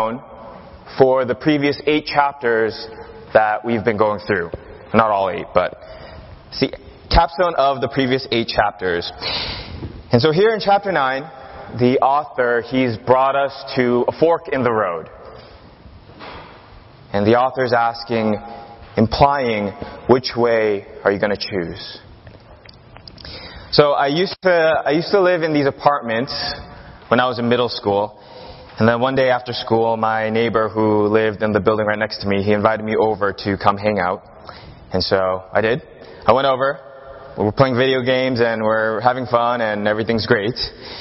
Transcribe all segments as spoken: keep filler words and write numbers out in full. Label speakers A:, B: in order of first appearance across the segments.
A: capstone for the previous eight chapters that we've been going through. Not all eight, but see, capstone of the previous eight chapters. And so here in chapter nine, the author, he's brought us to a fork in the road. And the author's asking, implying, which way are you going to choose? So I used to I used to live in these apartments when I was in middle school. And then one day after school, my neighbor who lived in the building right next to me, he invited me over to come hang out. And so I did. I went over. We were playing video games and we're having fun and everything's great.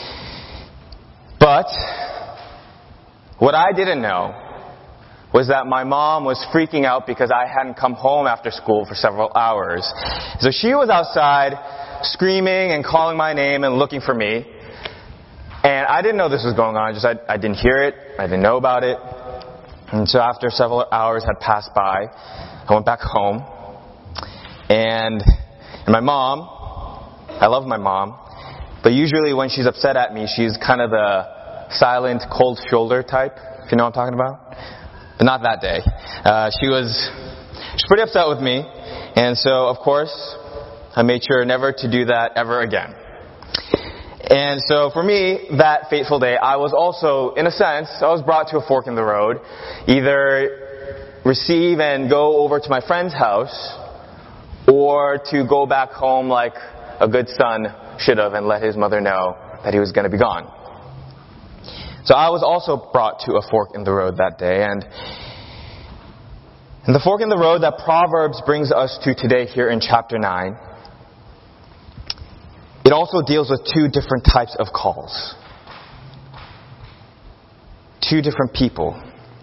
A: But what I didn't know was that my mom was freaking out because I hadn't come home after school for several hours. So she was outside screaming and calling my name and looking for me. And I didn't know this was going on. Just I, I didn't hear it. I didn't know about it. And so after several hours had passed by, I went back home. And, and my mom, I love my mom, but usually when she's upset at me, she's kind of the silent, cold shoulder type, if you know what I'm talking about. But not that day. Uh, she was, she was pretty upset with me. And so, of course, I made sure never to do that ever again. And so for me, that fateful day, I was also, in a sense, I was brought to a fork in the road. Either receive and go over to my friend's house, or to go back home like a good son should have and let his mother know that he was going to be gone. So I was also brought to a fork in the road that day. And, and the fork in the road that Proverbs brings us to today here in chapter nine, it also deals with two different types of calls. Two different people.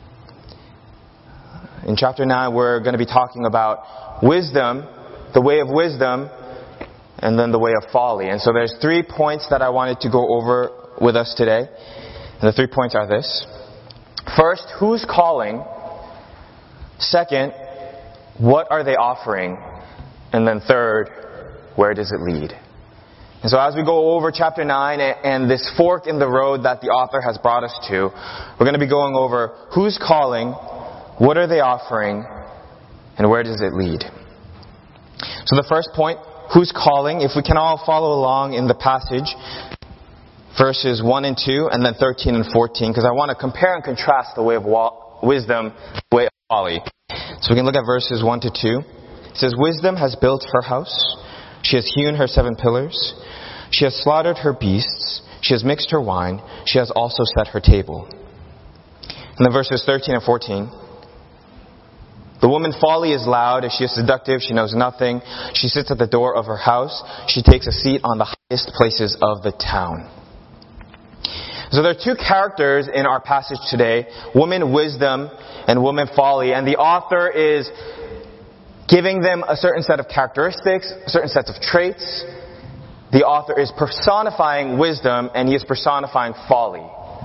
A: In chapter nine, we're going to be talking about wisdom, the way of wisdom, and then the way of folly. And so there's three points that I wanted to go over with us today. And the three points are this. First, who's calling? Second, what are they offering? And then third, where does it lead? And so as we go over chapter nine and this fork in the road that the author has brought us to, we're going to be going over who's calling, what are they offering, and where does it lead? So the first point, who's calling? If we can all follow along in the passage, verses one and two, and then thirteen and fourteen, because I want to compare and contrast the way of wa- wisdom, the way of folly. So we can look at verses one to two. It says, "Wisdom has built her house. She has hewn her seven pillars. She has slaughtered her beasts. She has mixed her wine. She has also set her table." And then verses thirteen and fourteen. "The woman folly is loud. She is seductive. She knows nothing. She sits at the door of her house. She takes a seat on the highest places of the town." So there are two characters in our passage today, woman wisdom and woman folly. And the author is giving them a certain set of characteristics, a certain set of traits. The author is personifying wisdom and he is personifying folly.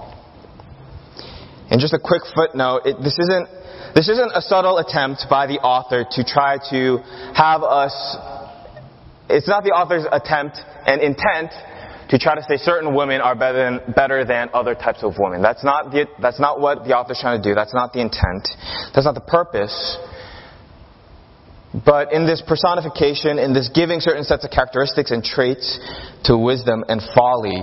A: And just a quick footnote, it, this isn't this isn't a subtle attempt by the author to try to have us, it's not the author's attempt and intent to try to say certain women are better than, better than other types of women. That's not the, that's not what the author's trying to do. That's not the intent. That's not the purpose. But in this personification, in this giving certain sets of characteristics and traits to wisdom and folly,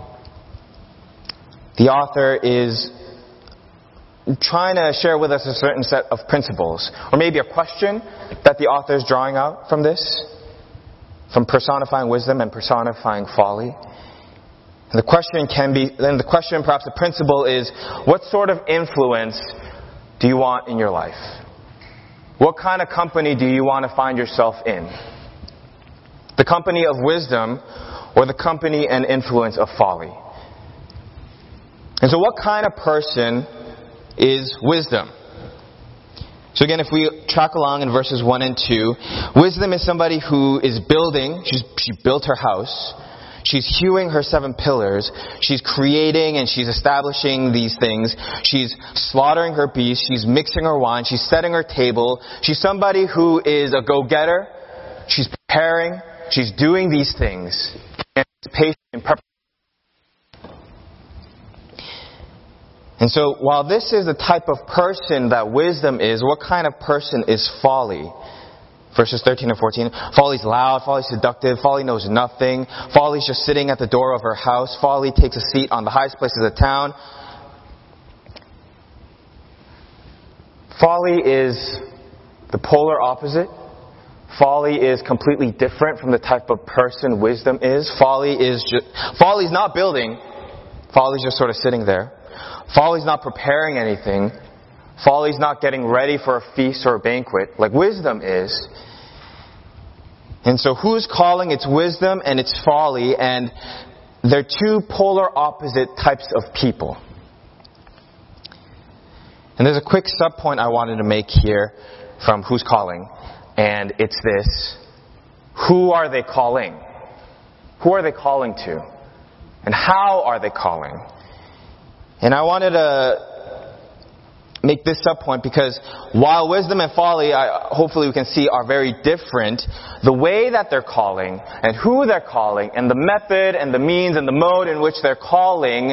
A: the author is trying to share with us a certain set of principles, or maybe a question that the author is drawing out from this, from personifying wisdom and personifying folly. And the question can be, then the question, perhaps the principle is, what sort of influence do you want in your life? What kind of company do you want to find yourself in? The company of wisdom or the company and influence of folly? And so what kind of person is wisdom? So again, if we track along in verses one and two, wisdom is somebody who is building, she's, she built her house, she's hewing her seven pillars, she's creating and she's establishing these things, she's slaughtering her beasts, she's mixing her wine, she's setting her table, she's somebody who is a go-getter, she's preparing, she's doing these things, and she's patient and preparation. And so while this is the type of person that wisdom is, what kind of person is folly? Verses thirteen and fourteen. Folly's loud, folly's seductive, folly knows nothing. Folly's just sitting at the door of her house. Folly takes a seat on the highest places of town. Folly is the polar opposite. Folly is completely different from the type of person wisdom is. Folly is just, folly's not building. Folly's just sort of sitting there. Folly's not preparing anything. Folly's not getting ready for a feast or a banquet like wisdom is. And so who's calling? It's wisdom and it's folly, and they're two polar opposite types of people. And there's a quick sub-point I wanted to make here from who's calling, and it's this. Who are they calling? Who are they calling to? And how are they calling? And I wanted to make this sub-point because while wisdom and folly, I, hopefully we can see, are very different, the way that they're calling and who they're calling and the method and the means and the mode in which they're calling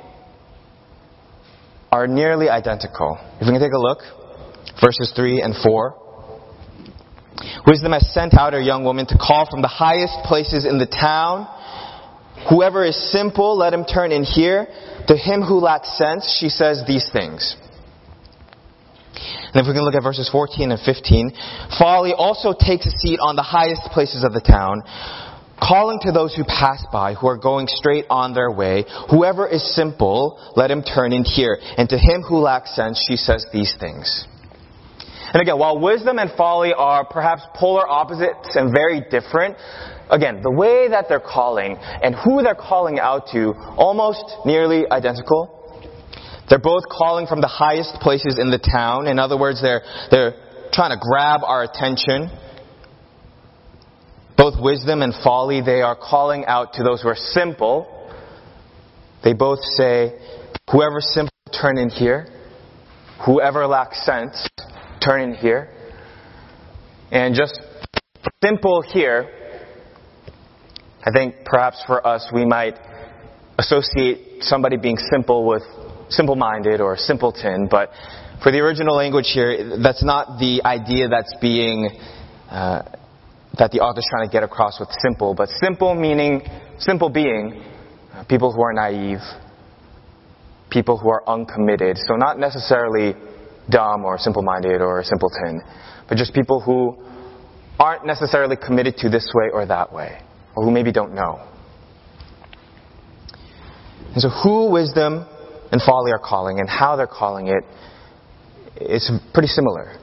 A: are nearly identical. If we can take a look, verses three and four. Wisdom has sent out her young woman to call from the highest places in the town. Whoever is simple, let him turn in here. To him who lacks sense, she says these things. And if we can look at verses fourteen and fifteen. Folly also takes a seat on the highest places of the town, calling to those who pass by, who are going straight on their way. Whoever is simple, let him turn in here. And to him who lacks sense, she says these things. And again, while wisdom and folly are perhaps polar opposites and very different, again, the way that they're calling and who they're calling out to, almost nearly identical. They're both calling from the highest places in the town. In other words, they're, they're trying to grab our attention. Both wisdom and folly, they are calling out to those who are simple. They both say, whoever's simple, turn in here. Whoever lacks sense, turn in here. And just simple here, I think perhaps for us we might associate somebody being simple with simple-minded or simpleton, but for the original language here, that's not the idea that's being, uh, that the author's trying to get across with simple, but simple meaning, simple being, uh, people who are naive, people who are uncommitted, so not necessarily dumb or simple-minded or simpleton, but just people who aren't necessarily committed to this way or that way, or who maybe don't know. And so who wisdom and folly are calling and how they're calling it, it's pretty similar.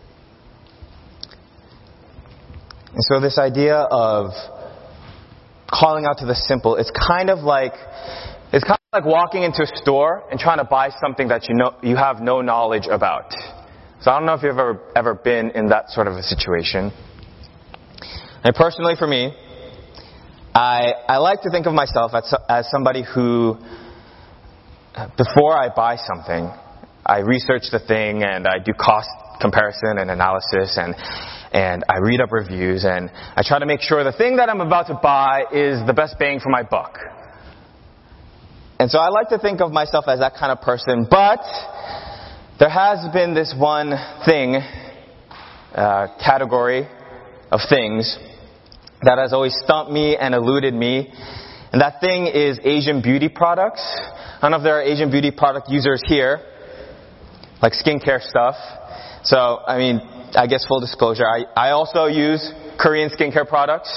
A: And so this idea of calling out to the simple, it's kind of like it's kind of like walking into a store and trying to buy something that you know you have no knowledge about. So I don't know if you've ever ever been in that sort of a situation. And personally for me, I I like to think of myself as as somebody who, before I buy something, I research the thing and I do cost comparison and analysis and and I read up reviews and I try to make sure the thing that I'm about to buy is the best bang for my buck. And so I like to think of myself as that kind of person, but there has been this one thing, uh, category of things that has always stumped me and eluded me, and that thing is Asian beauty products. I don't know if there are Asian beauty product users here, like skincare stuff. So, I mean, I guess full disclosure, I, I also use Korean skincare products.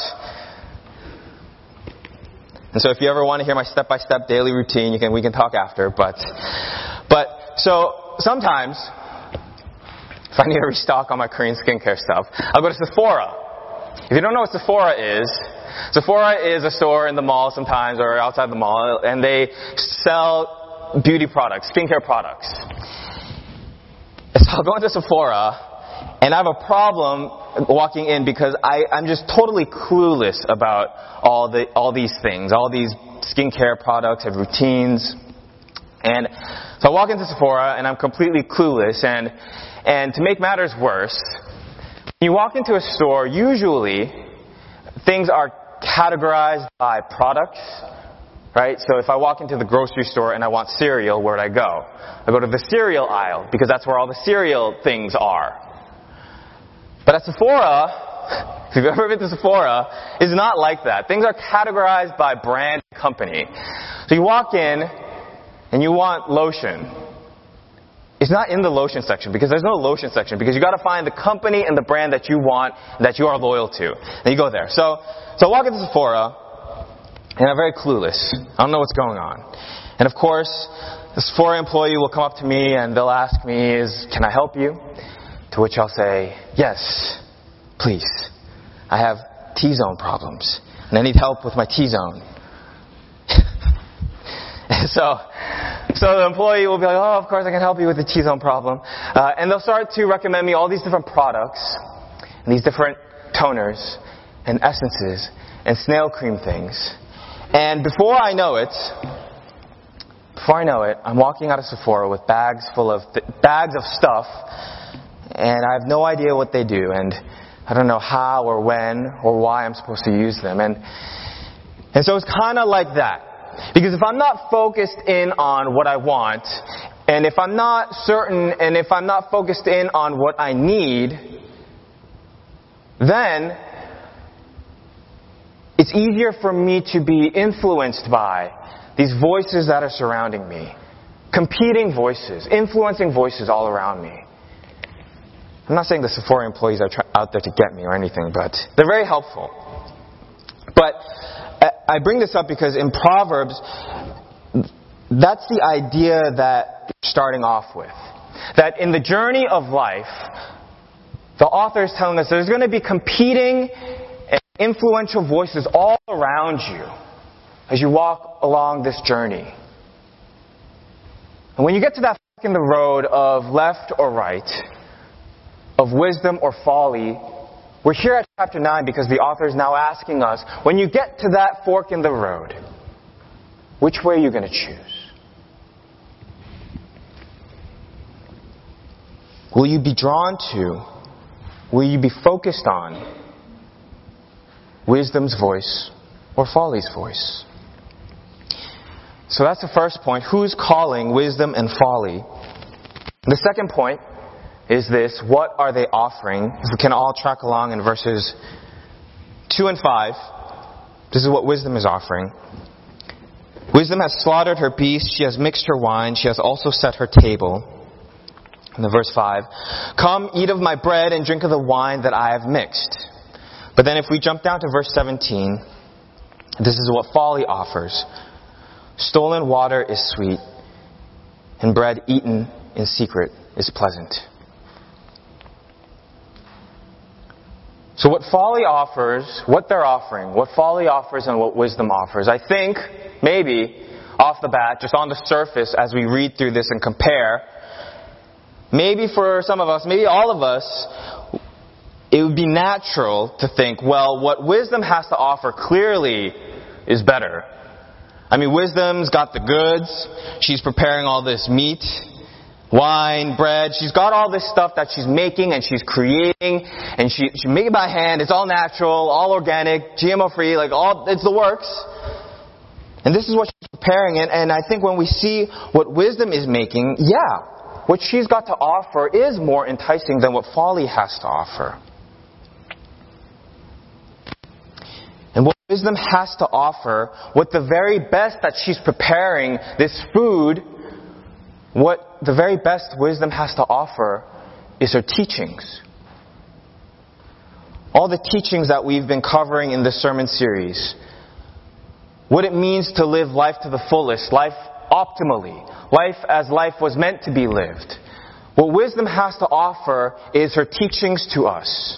A: And so if you ever want to hear my step-by-step daily routine, you can we can talk after. But, but so sometimes, if I need to restock on my Korean skincare stuff, I'll go to Sephora. If you don't know what Sephora is, Sephora is a store in the mall sometimes or outside the mall, and they sell beauty products, skincare products. So I'll go into Sephora, and I have a problem walking in because I, I'm just totally clueless about all the all these things, all these skincare products and routines. And so I walk into Sephora, and I'm completely clueless. And and to make matters worse, when you walk into a store, usually things are categorized by products Right? So if I walk into the grocery store and I want cereal, where do I go? I go to the cereal aisle, because that's where all the cereal things are. But at Sephora, if you've ever been to Sephora, it's not like that. Things are categorized by brand and company. So you walk in and you want lotion. It's not in the lotion section, because there's no lotion section, because you got to find the company and the brand that you want, that you are loyal to. And you go there. So, so I walk into Sephora, and I'm very clueless. I don't know what's going on. And of course, the Sephora employee will come up to me and they'll ask me, "Is can I help you?" To which I'll say, "Yes, please. I have T-zone problems, and I need help with my T-zone." so, so the employee will be like, "Oh, of course I can help you with the T-zone problem." Uh, and they'll start to recommend me all these different products, and these different toners, and essences, and snail cream things. And before I know it, before I know it, I'm walking out of Sephora with bags full of th- bags of stuff, and I have no idea what they do, and I don't know how or when or why I'm supposed to use them. And and so it's kind of like that. Because if I'm not focused in on what I want, and if I'm not certain, and if I'm not focused in on what I need, then it's easier for me to be influenced by these voices that are surrounding me. Competing voices, influencing voices all around me. I'm not saying the Sephora employees are try- out there to get me or anything, but they're very helpful. But I bring this up because in Proverbs, that's the idea that you're starting off with. That in the journey of life, the author is telling us there's going to be competing and influential voices all around you as you walk along this journey. And when you get to that fork in the road of left or right, of wisdom or folly, we're here at chapter nine because the author is now asking us, when you get to that fork in the road, which way are you going to choose? Will you be drawn to, will you be focused on wisdom's voice or folly's voice? So that's the first point. Who's calling wisdom and folly? The second point is this: what are they offering? If we can all track along in verses two and five, this is what wisdom is offering. Wisdom has slaughtered her beasts, she has mixed her wine, she has also set her table. In the verse five, "Come, eat of my bread and drink of the wine that I have mixed." But then if we jump down to verse seventeen, this is what folly offers. "Stolen water is sweet, and bread eaten in secret is pleasant." So what folly offers, what they're offering, what folly offers and what wisdom offers, I think, maybe, off the bat, just on the surface as we read through this and compare, maybe for some of us, maybe all of us, it would be natural to think, well, what wisdom has to offer clearly is better. I mean, wisdom's got the goods. She's preparing all this meat, wine, bread. She's got all this stuff that she's making and she's creating, and she she make it by hand. It's all natural, all organic, G M O free, like all it's the works. And this is what she's preparing. And, and I think when we see what wisdom is making, yeah, what she's got to offer is more enticing than what folly has to offer. And what wisdom has to offer, what the very best that she's preparing, this food, what the very best wisdom has to offer is her teachings. All the teachings that we've been covering in this sermon series. What it means to live life to the fullest, life optimally, life as life was meant to be lived. What wisdom has to offer is her teachings to us.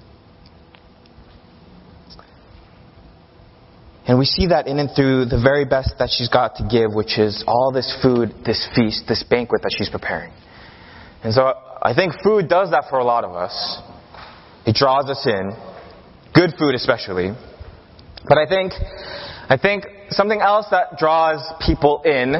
A: And we see that in and through the very best that she's got to give, which is all this food, this feast, this banquet that she's preparing. And so I think food does that for a lot of us. It draws us in. Good food especially. But I think, I think something else that draws people in,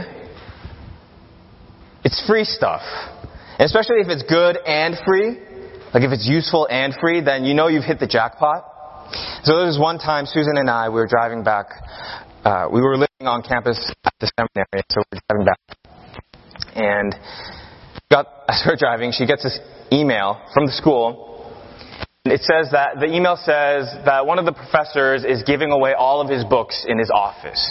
A: it's free stuff. And especially if it's good and free, like if it's useful and free, then you know you've hit the jackpot. So there was one time, Susan and I, we were driving back, uh, we were living on campus at the seminary, so we're driving back. And got, as we're driving, she gets this email from the school. And it says that, the email says that one of the professors is giving away all of his books in his office.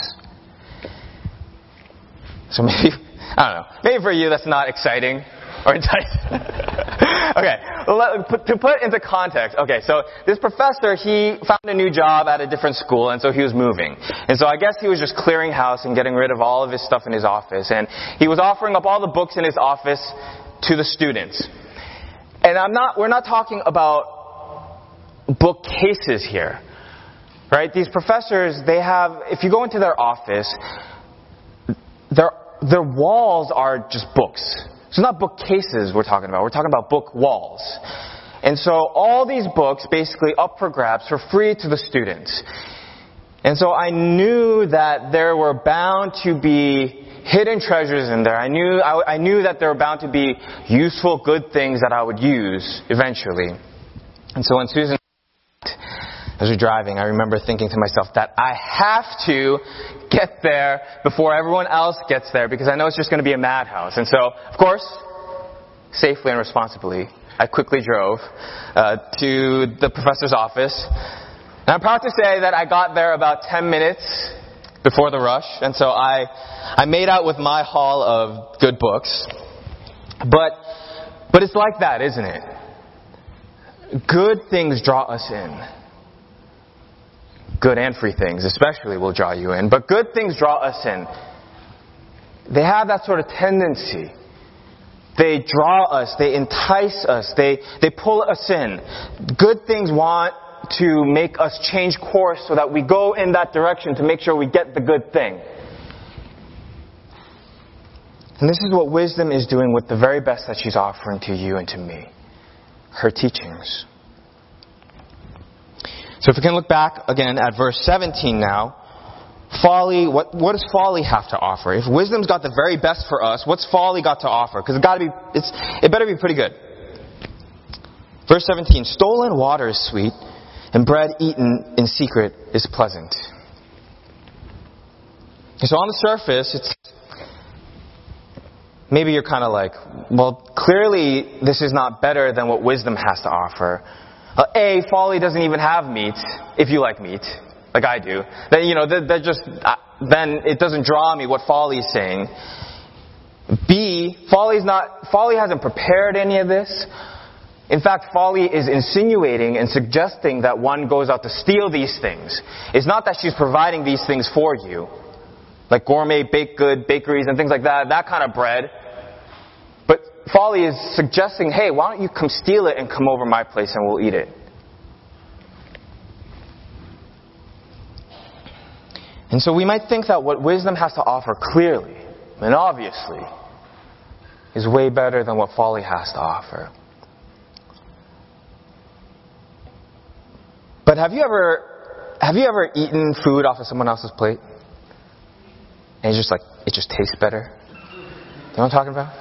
A: So maybe, I don't know, maybe for you that's not exciting or enticing. Okay, to put into context, okay, so this professor, he found a new job at a different school, and so he was moving. And so I guess he was just clearing house and getting rid of all of his stuff in his office. And he was offering up all the books in his office to the students. And I'm not, we're not talking about bookcases here, right? These professors, they have, if you go into their office, their, their walls are just books. So it's not bookcases we're talking about. We're talking about book walls. And so all these books basically up for grabs for free to the students. And so I knew that there were bound to be hidden treasures in there. I knew I, I knew that there were bound to be useful, good things that I would use eventually. And so when Susan, as we're driving, I remember thinking to myself that I have to get there before everyone else gets there because I know it's just going to be a madhouse. And so, of course, safely and responsibly, I quickly drove uh, to the professor's office. And I'm proud to say that I got there about ten minutes before the rush. And so I, I made out with my haul of good books. But, but it's like that, isn't it? Good things draw us in. Good and free things especially will draw you in. But good things draw us in. They have that sort of tendency. They draw us. They entice us. They, they pull us in. Good things want to make us change course so that we go in that direction to make sure we get the good thing. And this is what wisdom is doing with the very best that she's offering to you and to me. Her teachings. So if we can look back again at verse seventeen now, folly, what, what does folly have to offer? If wisdom's got the very best for us, what's folly got to offer? Because it's got to be, it's, it better be pretty good. Verse seventeen, stolen water is sweet, and bread eaten in secret is pleasant. And so on the surface, it's maybe you're kind of like, well, clearly this is not better than what wisdom has to offer. Uh, A, folly doesn't even have meat, if you like meat, like I do. Then, you know, that, that just, uh, then it doesn't draw me what folly is saying. B, folly's not, folly hasn't prepared any of this. In fact, folly is insinuating and suggesting that one goes out to steal these things. It's not that she's providing these things for you, like gourmet baked good bakeries and things like that, that kind of bread. But folly is suggesting, hey, why don't you come steal it and come over my place and we'll eat it. And so we might think that what wisdom has to offer clearly and obviously is way better than what folly has to offer. But have you ever have you ever eaten food off of someone else's plate? And it's just like, it just tastes better? You know what I'm talking about?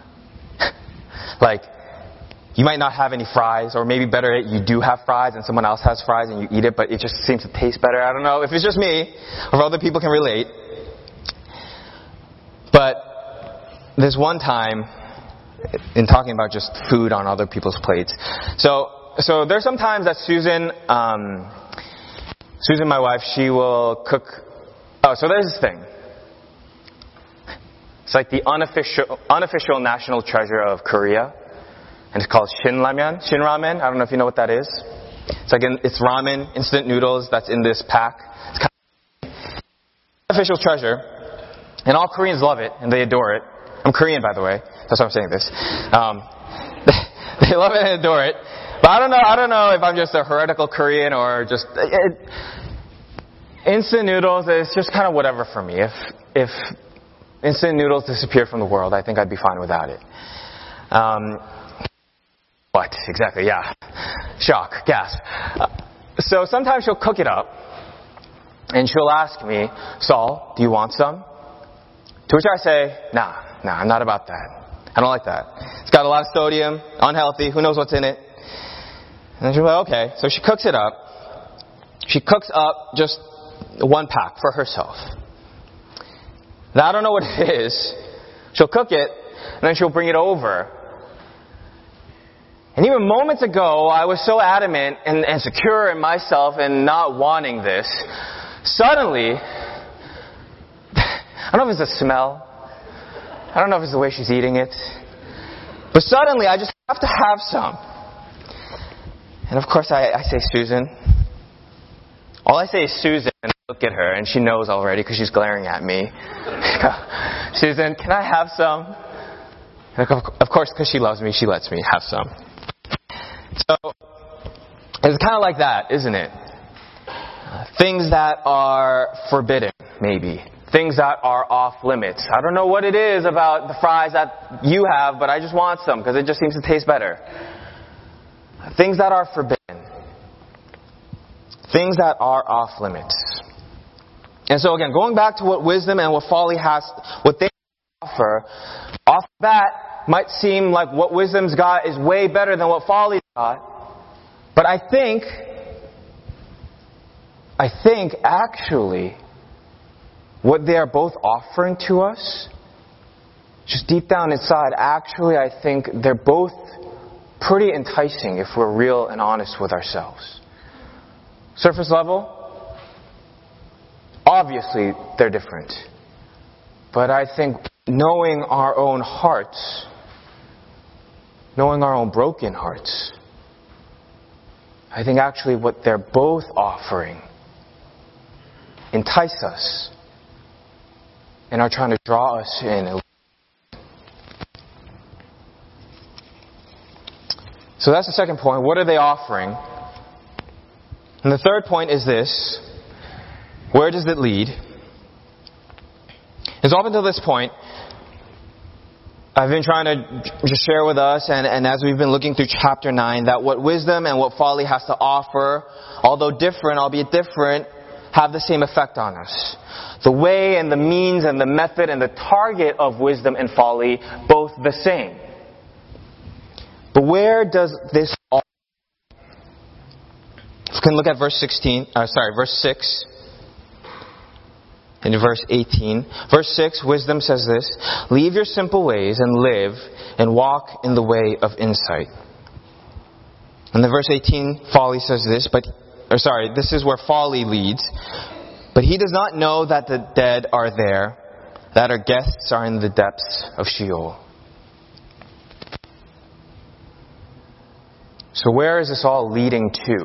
A: Like, you might not have any fries, or maybe better yet, you do have fries and someone else has fries and you eat it, but it just seems to taste better. I don't know if it's just me, or if other people can relate. But there's one time, in talking about just food on other people's plates. So, so there's some times that Susan, um, Susan, my wife, she will cook. Oh, so there's this thing. It's like the unofficial, unofficial national treasure of Korea. And it's called Shin Ramen. Shin Ramen. I don't know if you know what that is. It's like in, it's ramen, instant noodles that's in this pack. It's kind of unofficial treasure. And all Koreans love it and they adore it. I'm Korean, by the way. That's why I'm saying this. Um, they love it and adore it. But I don't know, I don't know if I'm just a heretical Korean or just... It, instant noodles is just kind of whatever for me. If, if instant noodles disappeared from the world, I think I'd be fine without it. Um, what? Exactly, yeah. Shock, gasp. Uh, so sometimes she'll cook it up, and she'll ask me, Saul, do you want some? To which I say, nah, nah, I'm not about that. I don't like that. It's got a lot of sodium, unhealthy, who knows what's in it. And then she'll be like, okay. So she cooks it up. She cooks up just one pack for herself. that I don't know what it is. She'll cook it, and then she'll bring it over. And even moments ago, I was so adamant and, and secure in myself and not wanting this. Suddenly, I don't know if it's the smell. I don't know if it's the way she's eating it. But suddenly, I just have to have some. And of course, I, I say, Susan. All I say is Susan, and I look at her, and she knows already because she's glaring at me. Susan, can I have some? And of course, because she loves me, she lets me have some. So, it's kind of like that, isn't it? Uh, things that are forbidden, maybe. Things that are off limits. I don't know what it is about the fries that you have, but I just want some because it just seems to taste better. Things that are forbidden. Things that are off limits. And so again, going back to what wisdom and what folly has, what they offer, off the bat might seem like what wisdom's got is way better than what folly's got. But I think, I think actually, what they are both offering to us, just deep down inside, actually I think they're both pretty enticing if we're real and honest with ourselves. Surface level, obviously they're different. But I think knowing our own hearts, knowing our own broken hearts, I think actually what they're both offering entice us and are trying to draw us in. So that's the second point. What are they offering? And the third point is this. Where does it lead? And so up until this point, I've been trying to just share with us, and, and as we've been looking through chapter nine, that what wisdom and what folly has to offer, although different, albeit different, have the same effect on us. The way and the means and the method and the target of wisdom and folly, both the same. But where does this all... We can look at verse sixteen, uh, sorry, verse six. In verse eighteen. Verse six, wisdom says this: leave your simple ways and live and walk in the way of insight. And then verse eighteen, folly says this, but, or sorry, this is where folly leads. But he does not know that the dead are there, that our guests are in the depths of Sheol. So where is this all leading to?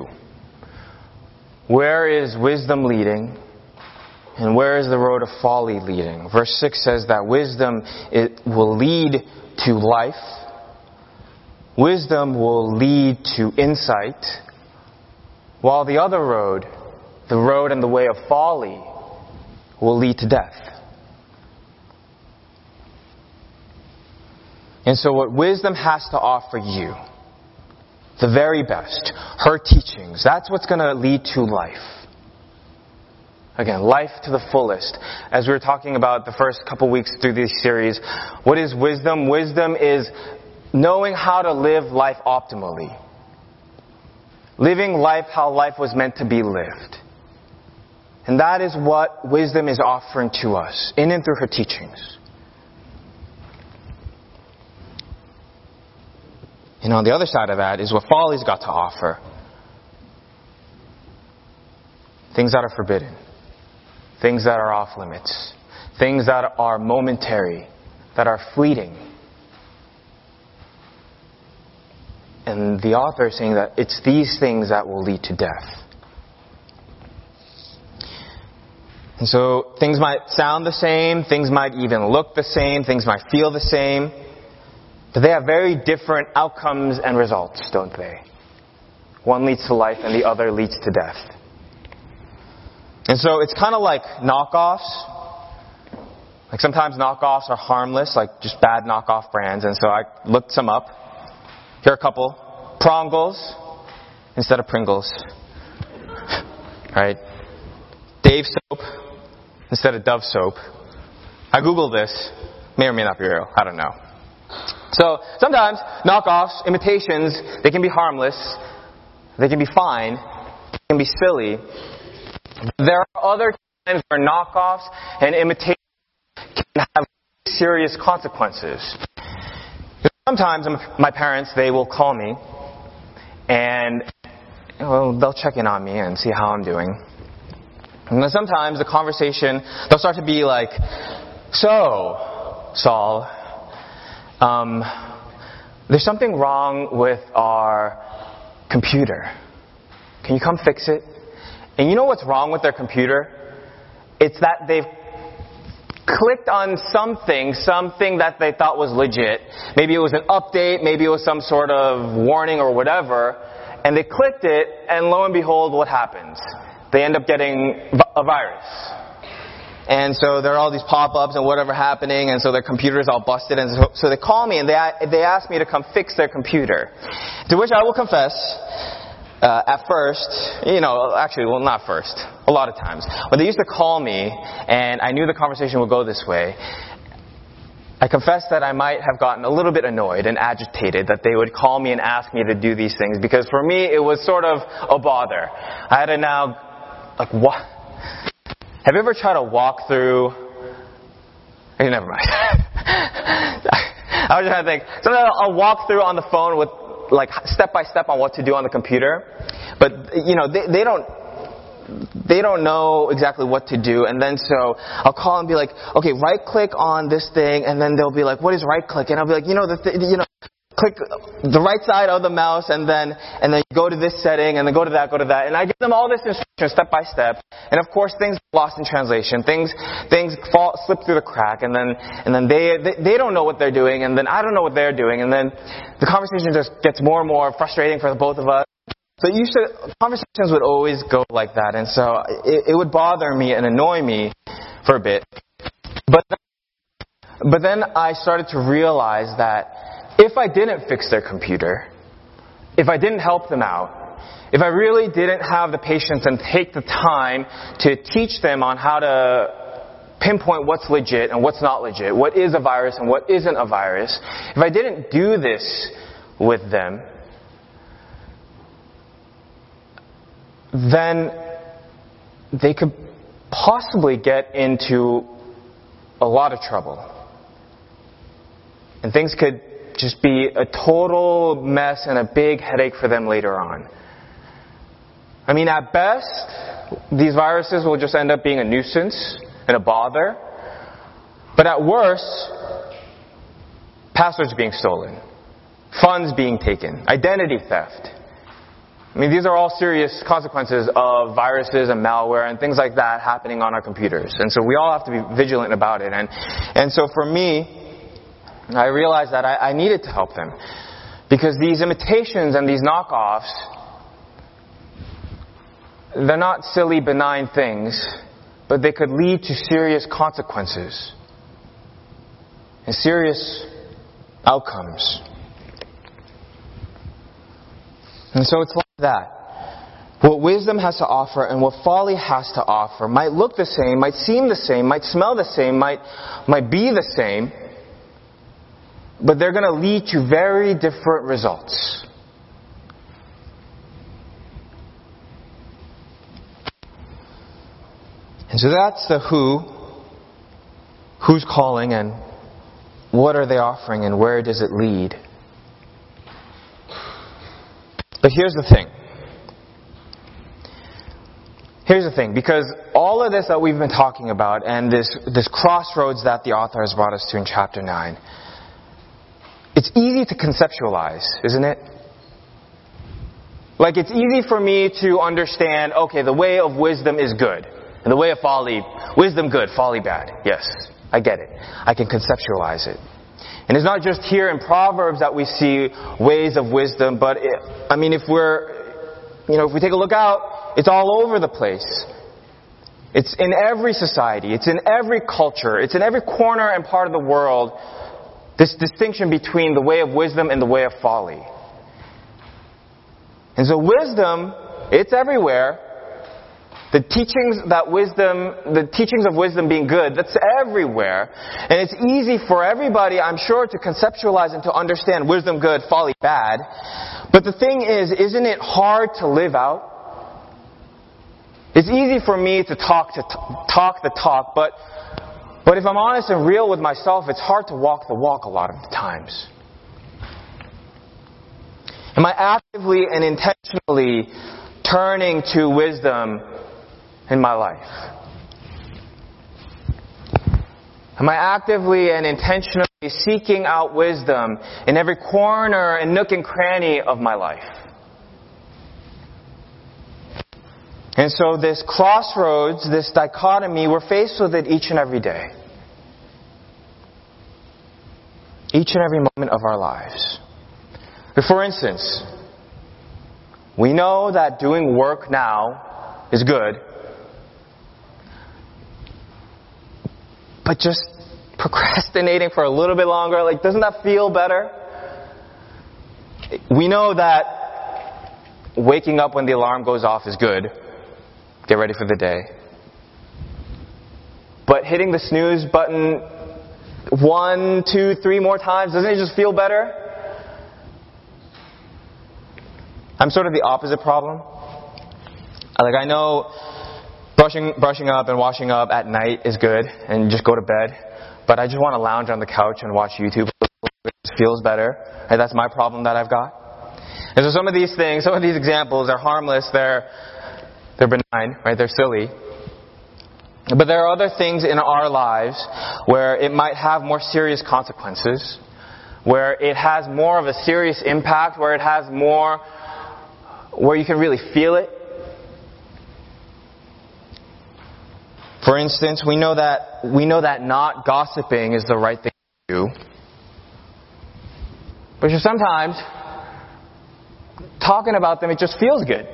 A: Where is wisdom leading? And where is the road of folly leading? Verse six says that wisdom, it will lead to life. Wisdom will lead to insight. While the other road, the road and the way of folly, will lead to death. And so what wisdom has to offer you, the very best, her teachings, that's what's going to lead to life. Again, life to the fullest. As we were talking about the first couple weeks through this series, what is wisdom? Wisdom is knowing how to live life optimally. Living life how life was meant to be lived. And that is what wisdom is offering to us, in and through her teachings. And on the other side of that is what folly's got to offer. Things that are forbidden. Things that are off limits. Things that are momentary. That are fleeting. And the author is saying that it's these things that will lead to death. And so things might sound the same. Things might even look the same. Things might feel the same. But they have very different outcomes and results, don't they? One leads to life and the other leads to death. And so it's kind of like knockoffs. Like sometimes knockoffs are harmless, like just bad knockoff brands. And so I looked some up. Here are a couple. Prongles instead of Pringles. Right? Dave soap instead of Dove soap. I Googled this. May or may not be real. I don't know. So sometimes knockoffs, imitations, they can be harmless. They can be fine. They can be silly. There are other times where knockoffs and imitations can have serious consequences. Sometimes my parents, they will call me and well, they'll check in on me and see how I'm doing. And then sometimes the conversation, they'll start to be like, so, Saul, um, there's something wrong with our computer. Can you come fix it? And you know what's wrong with their computer? It's that they've clicked on something, something that they thought was legit. Maybe it was an update, maybe it was some sort of warning or whatever, and they clicked it, and lo and behold, what happens? They end up getting a virus. And so there are all these pop-ups and whatever happening, and so their computer is all busted, and so, so they call me and they they ask me to come fix their computer. To which I will confess, Uh, at first, you know, actually, well, not first, a lot of times, when they used to call me and I knew the conversation would go this way, I confess that I might have gotten a little bit annoyed and agitated that they would call me and ask me to do these things, because for me, it was sort of a bother. I had to now, like, what? Have you ever tried to walk through, okay, never mind. I was just trying to think, sometimes I'll walk through on the phone with, like, step by step on what to do on the computer, but you know they, they don't they don't know exactly what to do, and then so I'll call and be like, okay, right click on this thing, and then they'll be like, what is right click? And I'll be like, you know the th- you know click the right side of the mouse, and then and then go to this setting, and then go to that, go to that, and I give them all this instruction step by step, and of course things get lost in translation, things things fall slip through the crack, and then and then they, they they don't know what they're doing, and then I don't know what they're doing, and then the conversation just gets more and more frustrating for the both of us. So used to, conversations would always go like that, and so it, it would bother me and annoy me for a bit, but but then I started to realize that if I didn't fix their computer, if I didn't help them out, if I really didn't have the patience and take the time to teach them on how to pinpoint what's legit and what's not legit, what is a virus and what isn't a virus, if I didn't do this with them, then they could possibly get into a lot of trouble. And things could just be a total mess and a big headache for them later on. I mean, at best, these viruses will just end up being a nuisance and a bother. But at worst, passwords being stolen, funds being taken, identity theft. I mean, these are all serious consequences of viruses and malware and things like that happening on our computers. And so we all have to be vigilant about it. And, and so for me, I realized that I, I needed to help them, because these imitations and these knockoffs, they're not silly, benign things, but they could lead to serious consequences and serious outcomes. And so it's like that. What wisdom has to offer and what folly has to offer might look the same, might seem the same, might smell the same, might, might be the same, but they're going to lead to very different results. And so that's the who, who's calling, and what are they offering, and where does it lead. But here's the thing. Here's the thing, because all of this that we've been talking about, and this, this crossroads that the author has brought us to in chapter nine, it's easy to conceptualize, isn't it? Like, it's easy for me to understand, okay, the way of wisdom is good, and the way of folly, wisdom good, folly bad. Yes, I get it. I can conceptualize it. And it's not just here in Proverbs that we see ways of wisdom, but it, I mean, if we're, you know, if we take a look out, it's all over the place. It's in every society. It's in every culture. It's in every corner and part of the world. This distinction between the way of wisdom and the way of folly. And so wisdom, it's everywhere. The teachings that wisdom, the teachings of wisdom being good, that's everywhere. And it's easy for everybody, I'm sure, to conceptualize and to understand wisdom good, folly bad. But the thing is, isn't it hard to live out? It's easy for me to talk to t- talk the talk, but but But if I'm honest and real with myself, it's hard to walk the walk a lot of the times. Am I actively and intentionally turning to wisdom in my life? Am I actively and intentionally seeking out wisdom in every corner and nook and cranny of my life? And so this crossroads, this dichotomy, we're faced with it each and every day. Each and every moment of our lives. For instance, we know that doing work now is good, but just procrastinating for a little bit longer, like, doesn't that feel better? We know that waking up when the alarm goes off is good. Get ready for the day. But hitting the snooze button one, two, three more times, doesn't it just feel better? I'm sort of the opposite problem. Like, I know brushing brushing up and washing up at night is good and just go to bed, but I just want to lounge on the couch and watch YouTube. It feels better. And that's my problem that I've got. And so some of these things, some of these examples are harmless, they're they're benign, right? They're silly. But there are other things in our lives where it might have more serious consequences, where it has more of a serious impact, where it has more, where you can really feel it. For instance, we know that we know that not gossiping is the right thing to do. But sometimes talking about them, it just feels good.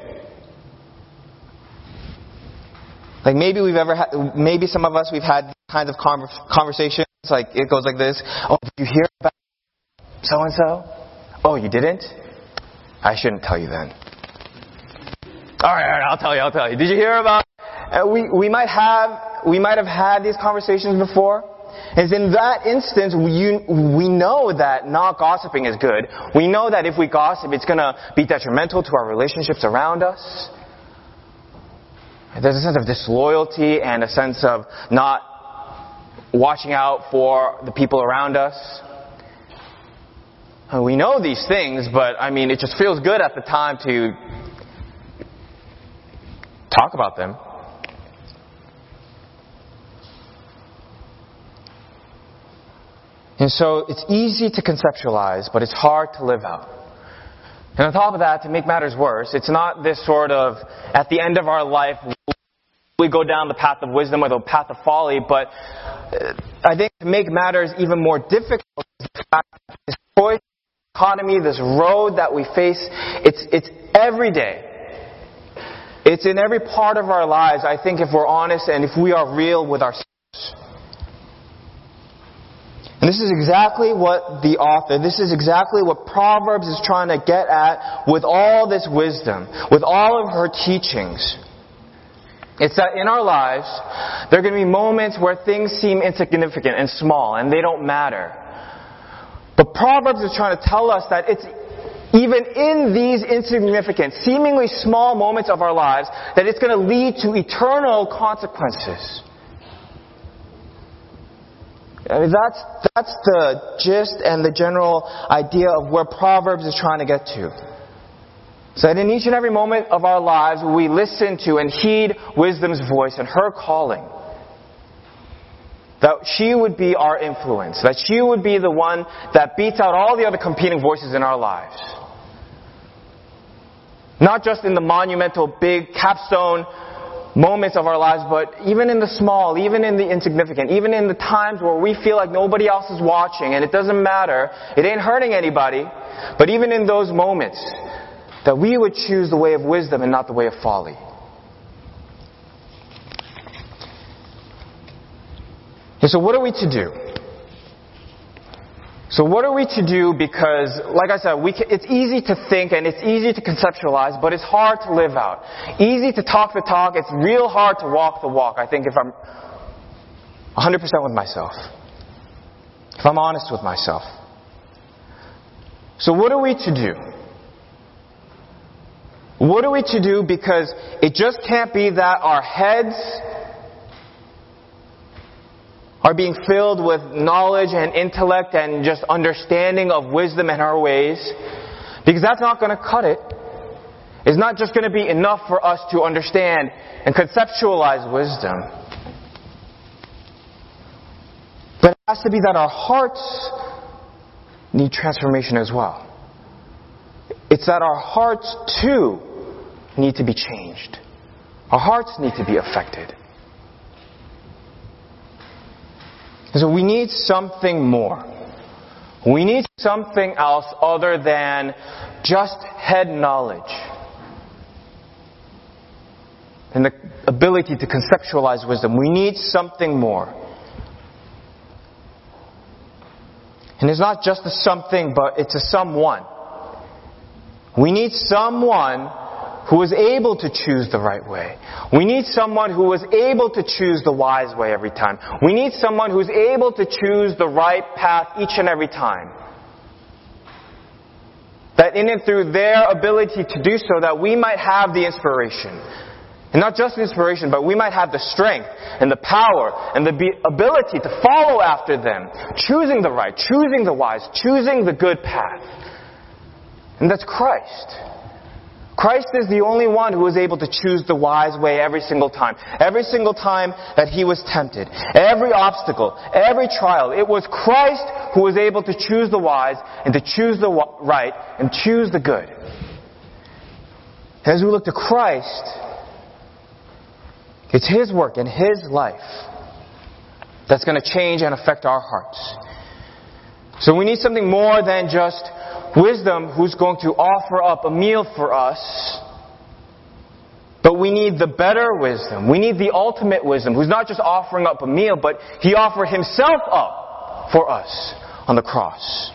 A: Like maybe we've ever had, maybe some of us we've had kinds of conversations. Like it goes like this: "Oh, did you hear about so and so? Oh, you didn't? I shouldn't tell you then. All right, all right, I'll tell you. I'll tell you. Did you hear about?" Uh, we we might have we might have had these conversations before. And in that instance, we we know that not gossiping is good. We know that if we gossip, it's going to be detrimental to our relationships around us. There's a sense of disloyalty and a sense of not watching out for the people around us. And we know these things, but I mean, it just feels good at the time to talk about them. And so it's easy to conceptualize, but it's hard to live out. And on top of that, to make matters worse, it's not this sort of, at the end of our life, we go down the path of wisdom or the path of folly, but I think to make matters even more difficult, the fact that this choice, economy, this road that we face, it's it's every day. It's in every part of our lives, I think, if we're honest and if we are real with ourselves. And this is exactly what the author, this is exactly what Proverbs is trying to get at with all this wisdom, with all of her teachings. It's that in our lives, there are going to be moments where things seem insignificant and small and they don't matter. But Proverbs is trying to tell us that it's even in these insignificant, seemingly small moments of our lives, that it's going to lead to eternal consequences. I mean, that's, that's the gist and the general idea of where Proverbs is trying to get to. So that in each and every moment of our lives, we listen to and heed wisdom's voice and her calling. That she would be our influence. That she would be the one that beats out all the other competing voices in our lives. Not just in the monumental, big, capstone moments of our lives, but even in the small, even in the insignificant, even in the times where we feel like nobody else is watching and it doesn't matter, it ain't hurting anybody, but even in those moments, that we would choose the way of wisdom and not the way of folly. And so what are we to do? So what are we to do? Because, like I said, we can, it's easy to think and it's easy to conceptualize, but it's hard to live out. Easy to talk the talk, it's real hard to walk the walk, I think, if I'm one hundred percent with myself. If I'm honest with myself. So what are we to do? What are we to do? Because it just can't be that our heads are being filled with knowledge and intellect and just understanding of wisdom and our ways, because that's not going to cut it. It's not just going to be enough for us to understand and conceptualize wisdom. But it has to be that our hearts need transformation as well. It's that our hearts too need to be changed. Our hearts need to be affected. And so we need something more. We need something else other than just head knowledge and the ability to conceptualize wisdom. We need something more. And it's not just a something, but it's a someone. We need someone who is able to choose the right way. We need someone who is able to choose the wise way every time. We need someone who is able to choose the right path each and every time. That in and through their ability to do so, that we might have the inspiration. And not just inspiration, but we might have the strength and the power and the ability to follow after them, choosing the right, choosing the wise, choosing the good path. And that's Christ. Christ is the only one who is able to choose the wise way every single time. Every single time that He was tempted. Every obstacle, every trial. It was Christ who was able to choose the wise and to choose the right and choose the good. And as we look to Christ, it's His work and His life that's going to change and affect our hearts. So we need something more than just wisdom who's going to offer up a meal for us. But we need the better wisdom. We need the ultimate wisdom, who's not just offering up a meal, but He offered Himself up for us on the cross.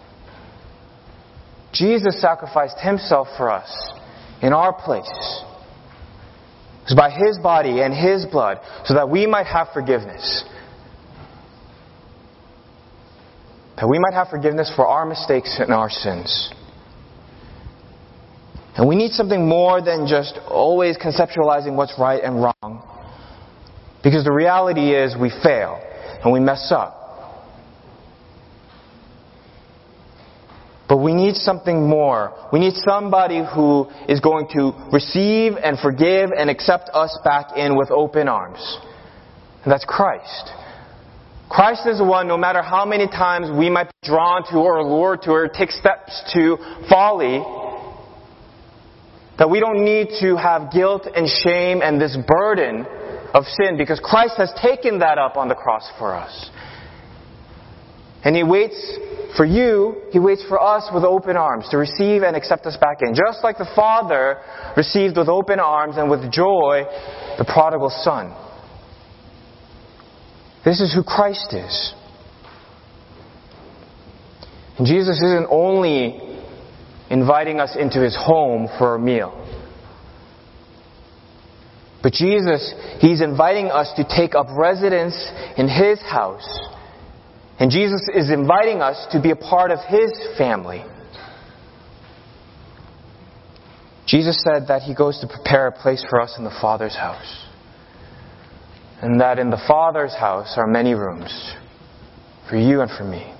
A: Jesus sacrificed Himself for us in our place. It was by His body and His blood so that we might have forgiveness. That we might have forgiveness for our mistakes and our sins. And we need something more than just always conceptualizing what's right and wrong. Because the reality is we fail and we mess up. But we need something more. We need somebody who is going to receive and forgive and accept us back in with open arms. And that's Christ. Christ is the one, no matter how many times we might be drawn to or lured to or take steps to folly, that we don't need to have guilt and shame and this burden of sin, because Christ has taken that up on the cross for us. And He waits for you, He waits for us with open arms to receive and accept us back in. Just like the Father received with open arms and with joy the prodigal son. This is who Christ is. And Jesus isn't only inviting us into His home for a meal. But Jesus, He's inviting us to take up residence in His house. And Jesus is inviting us to be a part of His family. Jesus said that He goes to prepare a place for us in the Father's house. And that in the Father's house are many rooms for you and for me.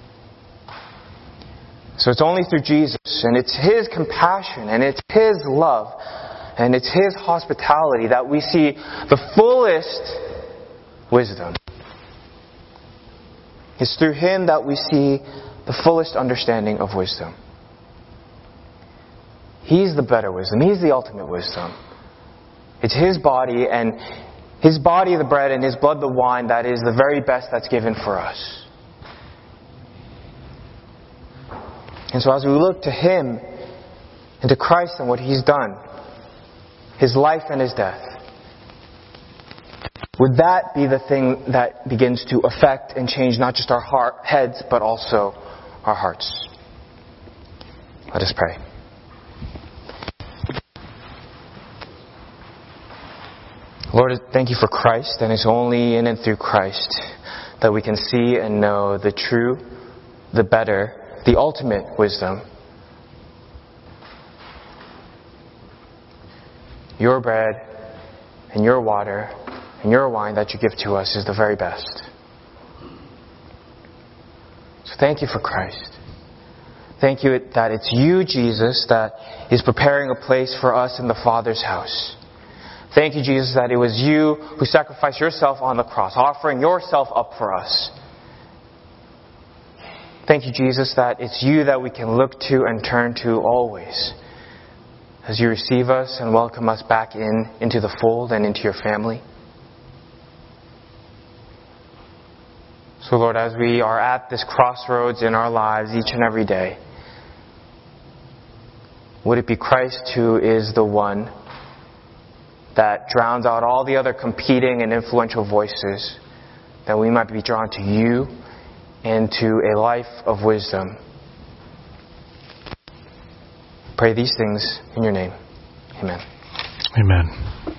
A: So it's only through Jesus, and it's His compassion, and it's His love, and it's His hospitality that we see the fullest wisdom. It's through Him that we see the fullest understanding of wisdom. He's the better wisdom. He's the ultimate wisdom. It's His body and His body the bread and His blood the wine that is the very best that's given for us. And so as we look to Him and to Christ and what He's done, His life and His death, would that be the thing that begins to affect and change not just our heart, heads, but also our hearts? Let us pray. Lord, thank You for Christ, and it's only in and through Christ that we can see and know the true, the better, the ultimate wisdom. Your bread and Your water and Your wine that You give to us is the very best. Thank you for Christ. Thank you that it's you, Jesus, that is preparing a place for us in the Father's house. Thank you, Jesus, that it was you who sacrificed yourself on the cross, offering yourself up for us. Thank you, Jesus, that it's you that we can look to and turn to always as you receive us and welcome us back in into the fold and into your family. So, Lord, as we are at this crossroads in our lives each and every day, would it be Christ who is the one that drowns out all the other competing and influential voices, that we might be drawn to you and to a life of wisdom. Pray these things in your name. Amen.
B: Amen.